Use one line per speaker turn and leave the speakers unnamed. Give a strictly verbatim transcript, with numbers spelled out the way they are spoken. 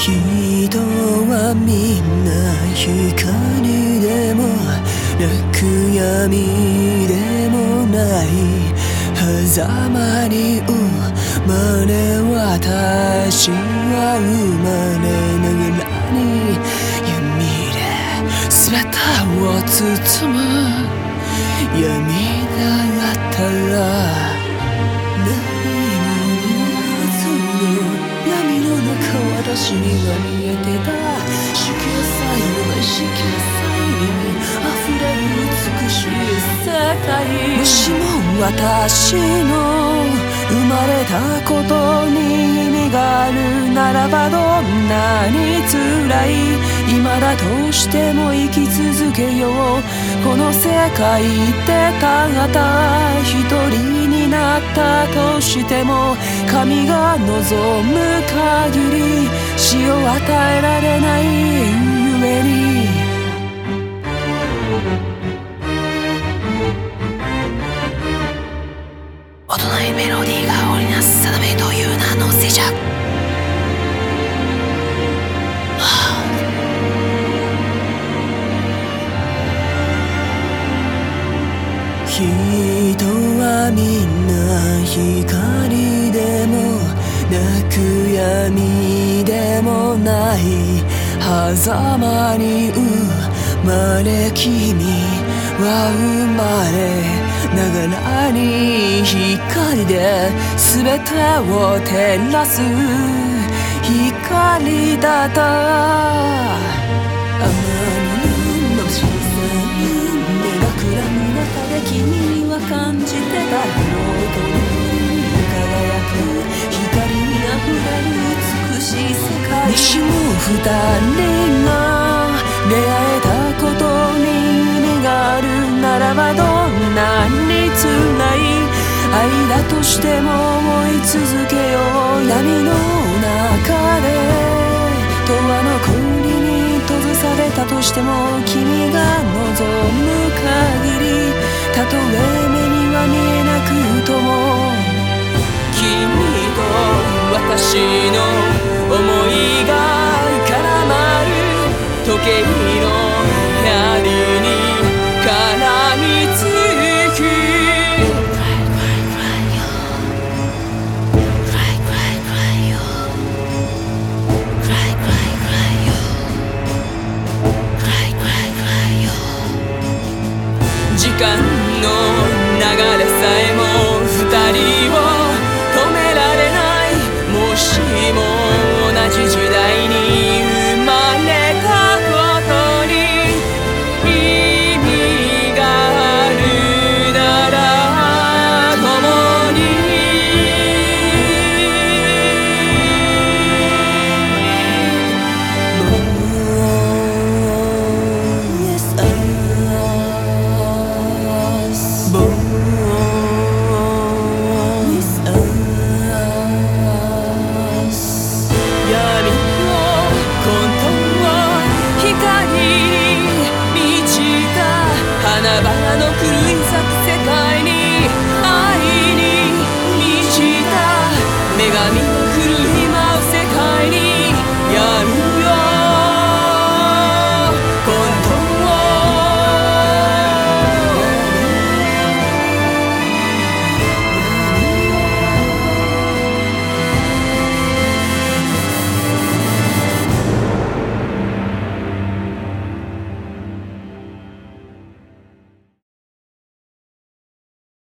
人はみんな光でもなく闇でもない狭間に生まれ私は生まれながらに闇で全てを包む闇だったら何も言わずの闇の中私には見えてた色彩の色彩に溢れる美しい世界もしも私の生まれたことに意味があるならばどんなに辛い今だとしても生き続けようこの世界でただ一人になったとしても神が望む限り死を与えられないゆえに音のいいメロディーが織りなす定めという名のせいじゃ、はあ、人はみんな光でもなく闇でもない狭間に生まれ君は生まれながらに光で全てを照らす光だったあまりの眩しさに目がくらむ中で君には感じてたのと輝く光にあふれる美しい世界もしも二人が出会えたことに意味があるならばどんなに辛い愛だとしても追い続けよう闇の中で永遠の国に閉ざされたとしても君が望む限りたとえ目には見えなくとも君と私の想いが絡まる時計